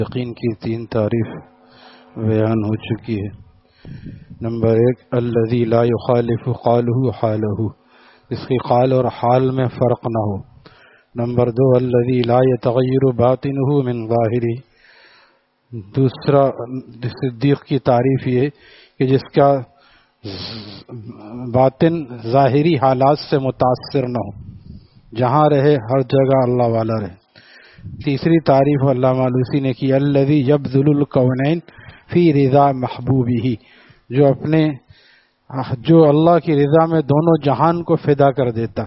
یقین کی تین تعریف بیان ہو چکی ہے۔ نمبر 1 الذی لا یخالف قالہ حالہ، اس کی قال اور حال میں فرق نہ ہو۔ نمبر 2 الذی لا یتغیر باطنہ من ظاہرہ، دوسرا صدیق کی تعریف یہ کہ جس کا باطن ظاہری حالات سے متاثر نہ ہو، جہاں رہے ہر جگہ اللہ والا رہے۔ تیسری تعریف علامہ آلوسی نے کی الذی یبذل الکونین فی رضا محبوبہ، جو اللہ کی رضا میں دونوں جہان کو فدا کر دیتا۔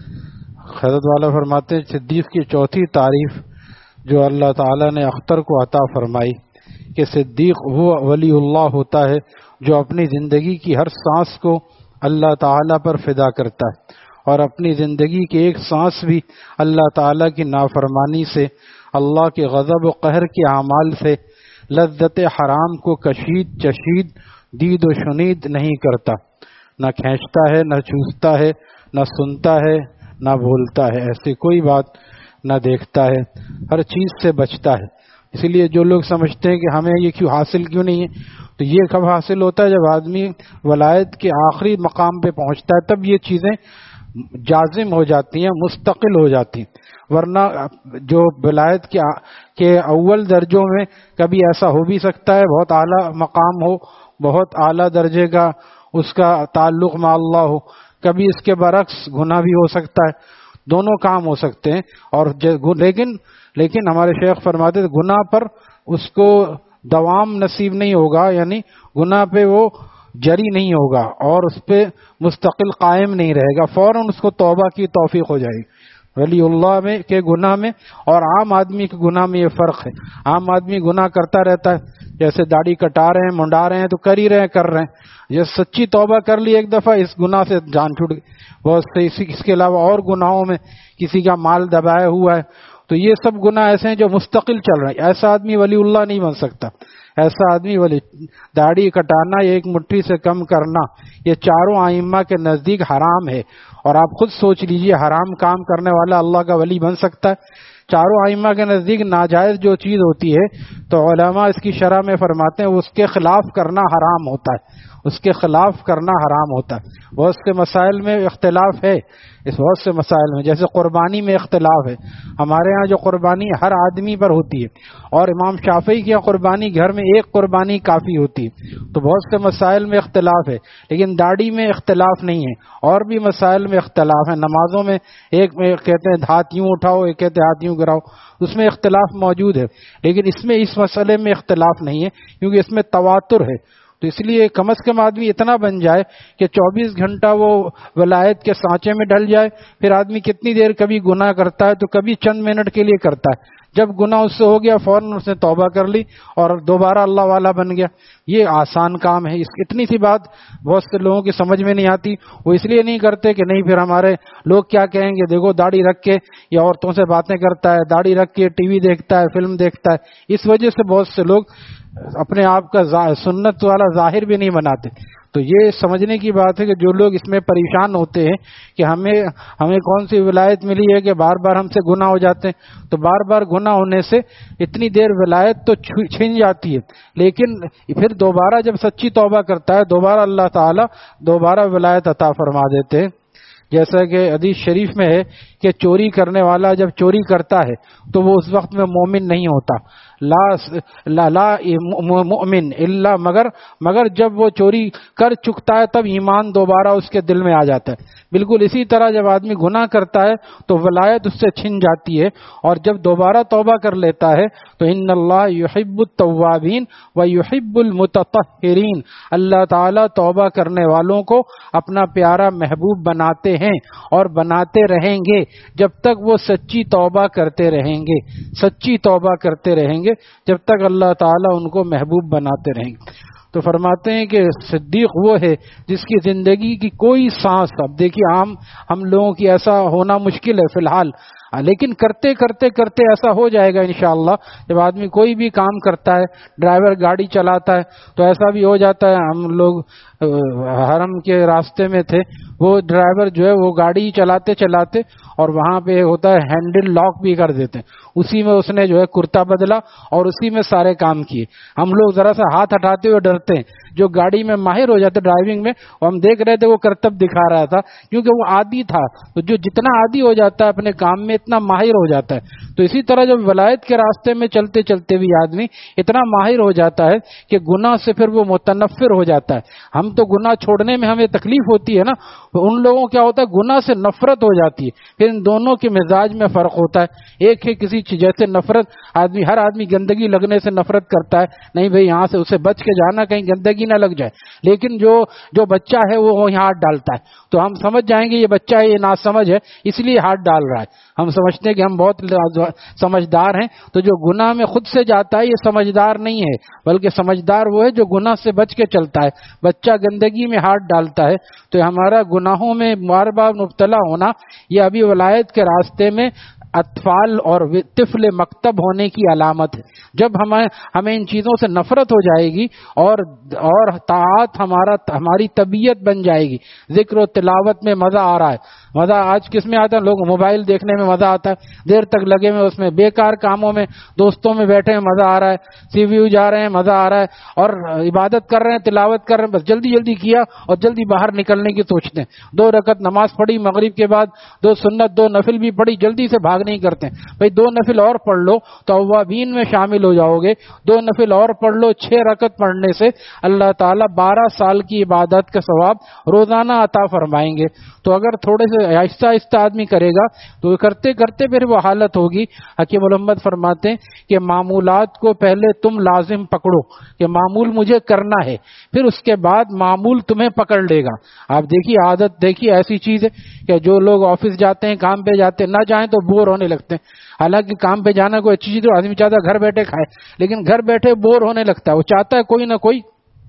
حضرت والا فرماتے ہیں صدیق کی چوتھی تعریف جو اللہ تعالیٰ نے اختر کو عطا فرمائی کہ صدیق وہ ولی اللہ ہوتا ہے جو اپنی زندگی کی ہر سانس کو اللہ تعالیٰ پر فدا کرتا ہے، اور اپنی زندگی کی ایک سانس بھی اللہ تعالیٰ کی نافرمانی سے، اللہ کے غضب و قہر کے اعمال سے لذت حرام کو کشید چشید دید و شنید نہیں کرتا، نہ کھینچتا ہے، نہ چوستا ہے، نہ سنتا ہے، نہ بولتا ہے، ایسی کوئی بات نہ دیکھتا ہے، ہر چیز سے بچتا ہے۔ اسی لیے جو لوگ سمجھتے ہیں کہ ہمیں یہ کیوں حاصل کیوں نہیں ہے، تو یہ کب حاصل ہوتا ہے جب آدمی ولایت کے آخری مقام پہ پہنچتا ہے، تب یہ چیزیں جازم ہو جاتی ہیں، مستقل ہو جاتی ہیں۔ ورنہ جو ولایت کے اول درجوں میں کبھی ایسا ہو بھی سکتا ہے بہت اعلیٰ مقام ہو، بہت اعلیٰ درجے کا اس کا تعلق مع اللہ ہو، کبھی اس کے برعکس گناہ بھی ہو سکتا ہے، دونوں کام ہو سکتے ہیں۔ اور لیکن ہمارے شیخ فرماتے ہیں گناہ پر اس کو دوام نصیب نہیں ہوگا، یعنی گناہ پہ وہ جری نہیں ہوگا اور اس پہ مستقل قائم نہیں رہے گا، فوراً اس کو توبہ کی توفیق ہو جائے گی۔ ولی اللہ میں کے گناہ میں اور عام آدمی کے گناہ میں یہ فرق ہے۔ عام آدمی گناہ کرتا رہتا ہے، جیسے داڑھی کٹا رہے ہیں، منڈا رہے ہیں تو کر رہے ہیں، یہ سچی توبہ کر لی ایک دفعہ، اس گناہ سے جان چھوٹ گئی۔ بہت سے اس کے علاوہ اور گناہوں میں کسی کا مال دبایا ہوا ہے، تو یہ سب گناہ ایسے ہیں جو مستقل چل رہے ہیں۔ ایسا آدمی ولی اللہ نہیں بن سکتا۔ ایسا آدمی ولی داڑھی کٹانا یا ایک مٹھی سے کم کرنا، یہ چاروں ائمہ کے نزدیک حرام ہے، اور آپ خود سوچ لیجئے حرام کام کرنے والا اللہ کا ولی بن سکتا ہے؟ چاروں ائمہ کے نزدیک ناجائز جو چیز ہوتی ہے تو علماء اس کی شرح میں فرماتے ہیں اس کے خلاف کرنا حرام ہوتا ہے، اس کے خلاف کرنا حرام ہوتا ہے۔ بہت سے مسائل میں اختلاف ہے، بہت سے مسائل میں جیسے قربانی میں اختلاف ہے۔ ہمارے ہاں جو قربانی ہر آدمی پر ہوتی ہے، اور امام شافعی کی قربانی گھر میں ایک قربانی کافی ہوتی ہے، تو بہت سے مسائل میں اختلاف ہے۔ لیکن داڑھی میں اختلاف نہیں ہے، اور بھی مسائل میں اختلاف ہے۔ نمازوں میں ایک میں کہتے ہیں ہاتھ یوں اٹھاؤ، ایک کہتے ہیں ہاتھ یوں گراؤ، اس میں اختلاف موجود ہے، لیکن اس مسئلے میں اختلاف نہیں ہے کیونکہ اس میں تواتر ہے۔ تو اس لیے کم از کم آدمی اتنا بن جائے کہ 24 گھنٹہ وہ ولایت کے سانچے میں ڈل جائے۔ پھر آدمی کتنی دیر کبھی گناہ کرتا ہے تو کبھی چند منٹ کے لیے کرتا ہے، جب گناہ اس سے ہو گیا فوراً اس نے توبہ کر لی اور دوبارہ اللہ والا بن گیا۔ یہ آسان کام ہے۔ اتنی سی بات بہت سے لوگوں کی سمجھ میں نہیں آتی، وہ اس لیے نہیں کرتے کہ نہیں پھر ہمارے لوگ کیا کہیں گے، دیکھو داڑھی رکھ کے یا عورتوں سے باتیں کرتا ہے، داڑھی رکھ کے ٹی وی دیکھتا ہے، فلم دیکھتا ہے۔ اس وجہ سے بہت سے لوگ اپنے آپ کا سنت والا ظاہر بھی نہیں بناتے۔ تو یہ سمجھنے کی بات ہے کہ جو لوگ اس میں پریشان ہوتے ہیں کہ ہمیں کون سی ولایت ملی ہے کہ بار بار ہم سے گناہ ہو جاتے ہیں، تو بار بار گناہ ہونے سے اتنی دیر ولایت تو چھن جاتی ہے، لیکن پھر دوبارہ جب سچی توبہ کرتا ہے دوبارہ اللہ تعالیٰ دوبارہ ولایت عطا فرما دیتے ہیں۔ جیسا کہ حدیث شریف میں ہے کہ چوری کرنے والا جب چوری کرتا ہے تو وہ اس وقت میں مومن نہیں ہوتا، لا مؤمن الا مگر جب وہ چوری کر چکتا ہے تب ایمان دوبارہ اس کے دل میں آ جاتا ہے۔ بالکل اسی طرح جب آدمی گناہ کرتا ہے تو ولایت اس سے چھن جاتی ہے، اور جب دوبارہ توبہ کر لیتا ہے تو ان اللہ یحب التوابین و یحب المتطہرین، اللہ تعالیٰ توبہ کرنے والوں کو اپنا پیارا محبوب بناتے ہیں اور بناتے رہیں گے جب تک وہ سچی توبہ کرتے رہیں گے، سچی توبہ کرتے رہیں گے جب تک اللہ تعالیٰ ان کو محبوب بناتے رہیں گے۔ تو فرماتے ہیں کہ صدیق وہ ہے جس کی زندگی کی کوئی سانس، اب دیکھیے ہم لوگوں کی ایسا ہونا مشکل ہے فی الحال، لیکن کرتے کرتے کرتے ایسا ہو جائے گا انشاءاللہ۔ جب آدمی کوئی بھی کام کرتا ہے، ڈرائیور گاڑی چلاتا ہے تو ایسا بھی ہو جاتا ہے، ہم لوگ حرم کے راستے میں تھے، وہ ڈرائیور جو ہے وہ گاڑی چلاتے چلاتے اور وہاں پہ ہوتا ہے ہینڈل لاک بھی کر دیتے، اسی میں اس نے جو ہے کرتا بدلا اور اسی میں سارے کام کیے۔ ہم لوگ ذرا سا ہاتھ ہٹاتے ہوئے ڈرتے ہیں، جو گاڑی میں ماہر ہو جاتے ڈرائیونگ میں، ہم دیکھ رہے تھے وہ کرتب دکھا رہا تھا کیونکہ وہ عادی تھا، تو جو جتنا عادی ہو جاتا ہے اپنے کام میں اتنا ماہر ہو جاتا ہے۔ تو اسی طرح جب ولایت کے راستے میں چلتے چلتے بھی آدمی اتنا ماہر ہو جاتا ہے کہ گناہ سے پھر وہ متنفر ہو جاتا ہے۔ ہم تو گناہ چھوڑنے میں ہمیں تکلیف ہوتی ہے نا، ان لوگوں کیا ہوتا ہے گناہ سے نفرت ہو جاتی ہے، پھر ان دونوں کے مزاج میں فرق ہوتا ہے۔ ایک ہے کسی چیز جیسے نفرت، ہر آدمی گندگی لگنے سے نفرت کرتا ہے، نہیں بھائی یہاں سے اسے بچ کے جانا کہیں گندگی نہ لگ جائے، لیکن جو بچہ ہے وہ یہاں ہاتھ ڈالتا ہے تو ہم سمجھ جائیں گے یہ بچہ ہے، یہ ناسمجھ ہے اس لیے ہاتھ ڈال رہا ہے، ہم سمجھتے ہیں کہ ہم بہت سمجھدار ہیں۔ تو جو گناہ میں خود سے جاتا ہے یہ سمجھدار نہیں ہے، بلکہ سمجھدار وہ ہے جو گناہ سے بچ کے چلتا ہے۔ بچہ گندگی میں ہاتھ ڈالتا ہے تو ہمارا گناہوں میں بار بار مبتلا ہونا یہ ابھی ولایت کے راستے میں اطفال اور طفل مکتب ہونے کی علامت ہے۔ جب ہمیں ان چیزوں سے نفرت ہو جائے گی اور طاعت ہماری طبیعت بن جائے گی، ذکر و تلاوت میں مزہ آ رہا ہے، مزہ آج کس میں آتا ہے؟ لوگ موبائل دیکھنے میں مزہ آتا ہے، دیر تک لگے ہوئے اس میں، بیکار کاموں میں دوستوں میں بیٹھے ہیں مزہ آ رہا ہے، سی ویو جا رہے ہیں مزہ آ رہا ہے، اور عبادت کر رہے ہیں تلاوت کر رہے ہیں، بس جلدی جلدی کیا اور جلدی باہر نکلنے کی سوچتے ہیں۔ 2 رکعت نماز پڑھی مغرب کے بعد، 2 سنت 2 نفل بھی پڑھی، جلدی سے بھاگ نہیں کرتے بھائی 2 نفل اور پڑھ لو تو اوابین میں شامل ہو جاؤ گے، 2 نفل اور پڑھ لو، 6 رکعت پڑھنے سے اللہ تعالیٰ 12 سال کی عبادت کا ثواب روزانہ عطا فرمائیں گے۔ تو اگر تھوڑے سے آہستہ آہستہ آدمی کرے گا تو کرتے کرتے پھر وہ حالت ہوگی۔ حکیم محمد فرماتے ہیں کہ معمولات کو پہلے تم لازم پکڑو کہ معمول مجھے کرنا ہے، پھر اس کے بعد معمول تمہیں پکڑ لے گا۔ آپ دیکھیے عادت دیکھیے ایسی چیز ہے کہ جو لوگ آفس جاتے ہیں کام پہ جاتے ہیں، نہ جائیں تو بور ہونے لگتے ہیں، حالانکہ کام پہ جانا کوئی اچھی چیز ہے، آدمی چاہتا ہے گھر بیٹھے کھائے، لیکن گھر بیٹھے بور ہونے لگتا ہے، وہ چاہتا ہے کوئی نہ کوئی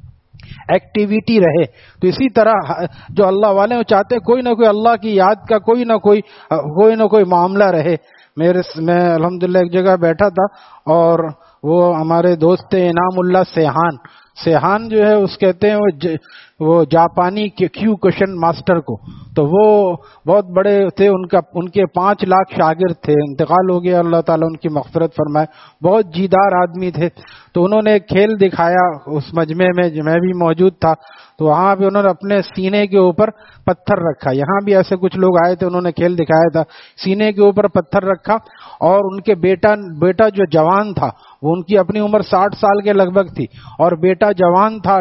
ایکٹیویٹی رہے۔ تو اسی طرح جو اللہ والے وہ چاہتے ہیں کوئی نہ کوئی اللہ کی یاد کا کوئی نہ کوئی معاملہ رہے۔ میں الحمدللہ ایک جگہ بیٹھا تھا اور وہ ہمارے دوست تھے انعام اللہ سیحان جو ہے اس کہتے ہیں وہ جاپانی کیو کوشچن ماسٹر کو، تو وہ بہت بڑے تھے، ان کے 5 لاکھ شاگرد تھے، انتقال ہو گیا، اللہ تعالیٰ ان کی مغفرت فرمائے، بہت جیدار آدمی تھے۔ تو انہوں نے ایک کھیل دکھایا اس مجمع میں بھی موجود تھا، تو وہاں بھی انہوں نے اپنے سینے کے اوپر پتھر رکھا، یہاں بھی ایسے کچھ لوگ آئے تھے انہوں نے کھیل دکھایا تھا، سینے کے اوپر پتھر رکھا اور ان کے بیٹا جو جوان تھا وہ ان کی اپنی عمر 60 سال کے لگ بھگ تھی اور بیٹا جوان تھا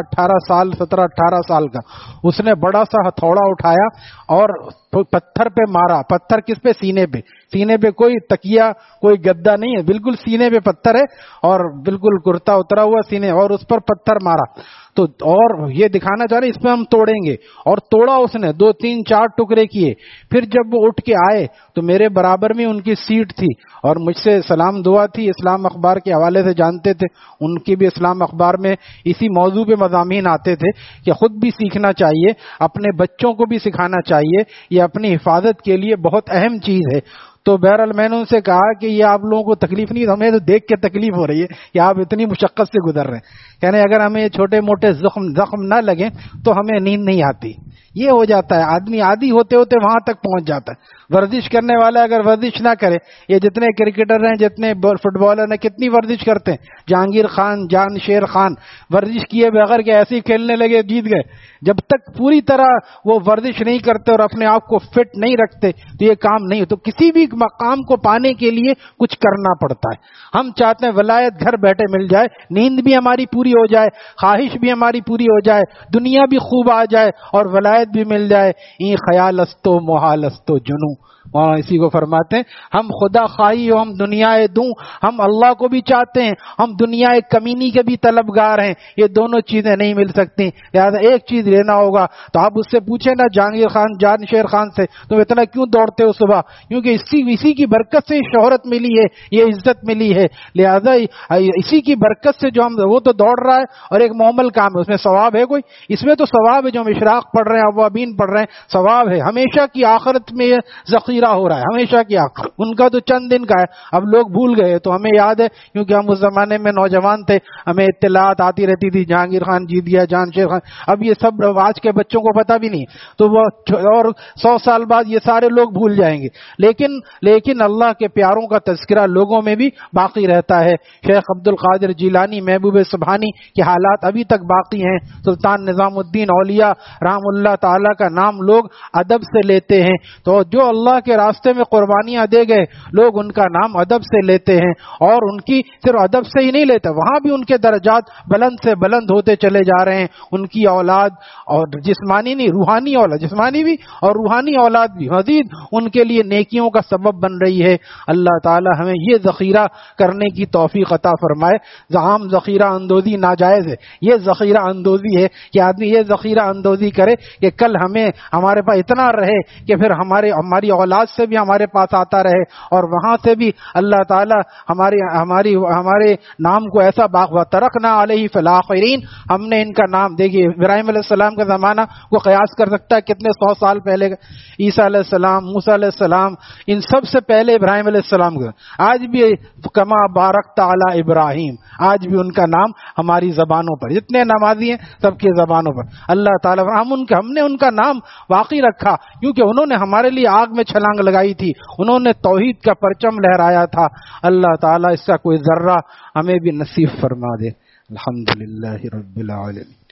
17-18 سال کا، اس نے بڑا سا ہتھوڑا اٹھایا اور پتھر پہ مارا۔ پتھر کس پہ؟ سینے پہ کوئی تکیہ کوئی گدا نہیں ہے، بالکل سینے پہ پتھر ہے اور بالکل کرتا اترا ہوا سینے، اور اس پر پتھر مارا تو اور یہ دکھانا چاہ رہے اس پہ ہم توڑیں گے، اور توڑا اس نے 2-3-4 ٹکڑے کیے۔ پھر جب وہ اٹھ کے آئے تو میرے برابر میں ان کی سیٹ تھی اور مجھ سے سلام دعا تھی، اسلام اخبار کے حوالے سے جانتے تھے، ان کی بھی اسلام اخبار میں اسی موضوع پہ مضامین آتے تھے کہ خود بھی سیکھنا چاہیے، اپنے بچوں کو بھی سکھانا چاہیے، یہ اپنی حفاظت کے لیے بہت اہم چیز ہے۔ تو بہرحال میں نے ان سے کہا کہ یہ آپ لوگوں کو تکلیف نہیں، ہمیں تو دیکھ کے تکلیف ہو رہی ہے کہ آپ اتنی مشقت سے گزر رہے ہیں، یعنی اگر ہمیں چھوٹے موٹے زخم نہ لگیں تو ہمیں نیند نہیں آتی۔ یہ ہو جاتا ہے، آدمی عادی ہوتے ہوتے وہاں تک پہنچ جاتا ہے۔ ورزش کرنے والا اگر ورزش نہ کرے، یہ جتنے کرکٹر ہیں جتنے فٹ بالر ہیں کتنی ورزش کرتے ہیں، جہانگیر خان، جان شیر خان ورزش کیے بغیر کہ ایسے ہی کھیلنے لگے جیت گئے۔ جب تک پوری طرح وہ ورزش نہیں کرتے اور اپنے آپ کو فٹ نہیں رکھتے تو یہ کام نہیں۔ تو کسی بھی مقام کو پانے کے لیے کچھ کرنا پڑتا ہے۔ ہم چاہتے ہیں ولایت گھر بیٹھے مل جائے، نیند بھی ہماری پوری ہو جائے، خواہش بھی ہماری پوری ہو جائے، دنیا بھی خوب آ جائے اور ولایت بھی مل جائے۔ این خیال استو محال استو جنوں، وہاں اسی کو فرماتے ہیں ہم خدا خواہی ہو ہم دنیا دوں، ہم اللہ کو بھی چاہتے ہیں، ہم دنیا کمینی کے بھی طلبگار ہیں، یہ دونوں چیزیں نہیں مل سکتی، لہٰذا ایک چیز لینا ہوگا۔ تو آپ اس سے پوچھیں نا جہانگیر خان، جان شیر خان سے، تم اتنا کیوں دوڑتے ہو صبح؟ کیونکہ اسی کی برکت سے شہرت ملی ہے، یہ عزت ملی ہے، لہذا اسی کی برکت سے جو ہم وہ تو دوڑ رہا ہے اور ایک معمل کام ہے، اس میں ثواب ہے کوئی؟ اس میں تو ثواب ہے، جو ہم اشراق پڑھ رہے ہیں، اوابین پڑھ رہے ہیں، ثواب ہے۔ ہمیشہ کی آخرت میں ذخیرہ ذخیرہ ہو رہا ہے ہمیشہ کیا. ان کا تو چند دن کا ہے, اب لوگ بھول گئے. تو ہمیں یاد ہے کیونکہ ہم اس زمانے میں نوجوان تھے, ہمیں اطلاعات آتی رہتی تھی, جہانگیر خان جیت گیا, جان شیر خان. اب یہ سب آج کے بچوں کو پتہ بھی نہیں, تو وہ اور 100 سال بعد یہ سارے لوگ بھول جائیں گے. لیکن اللہ کے پیاروں کا تذکرہ لوگوں میں بھی باقی رہتا ہے. شیخ عبد القادر جیلانی, محبوب سبحانی کے حالات ابھی تک باقی ہیں. سلطان نظام الدین اولیاء رحم اللہ تعالی کا نام لوگ ادب سے لیتے ہیں. تو جو اللہ کے راستے میں قربانیاں دے گئے لوگ ان کا نام ادب سے لیتے ہیں, اور ان کی صرف ادب سے ہی نہیں لیتے, وہاں بھی ان کے درجات بلند سے بلند ہوتے چلے جا رہے ہیں. ان کی اولاد, اور جسمانی نہیں روحانی اولاد, جسمانی بھی اور روحانی اولاد بھی مزید ان کے لیے نیکیوں کا سبب بن رہی ہے. اللہ تعالی ہمیں یہ ذخیرہ کرنے کی توفیق عطا فرمائے. عام ذخیرہ اندوزی ناجائز ہے, یہ ذخیرہ اندوزی ہے کہ آدمی یہ ذخیرہ اندوزی کرے کہ کل ہمارے پاس اتنا رہے کہ پھر ہماری اولاد سے بھی ہمارے پاس آتا رہے, اور وہاں سے بھی اللہ تعالی ہمارے نام کو ایسا ترکنا علیہ فی الآخرین, ہم نے ان کا نام, دیکھیے ابراہیم علیہ السلام کا زمانہ کو قیاس کر سکتا ہے کتنے 100 سال پہلے, عیسیٰ علیہ السلام, موسیٰ علیہ السلام, ان سب سے پہلے ابراہیم علیہ السلام کا. آج بھی کما بارکت علی ابراہیم, آج بھی ان کا نام ہماری زبانوں پر, جتنے نمازی ہیں سب کی زبانوں پر اللہ تعالیٰ. ہم نے ان کا نام باقی رکھا کیونکہ انہوں نے ہمارے لیے آگ میں چھلانگ لگائی تھی, انہوں نے توحید کا پرچم لہرایا تھا. اللہ تعالیٰ اس کا کوئی ذرہ ہمیں بھی نصیب فرما دے. الحمدللہ رب العالمین.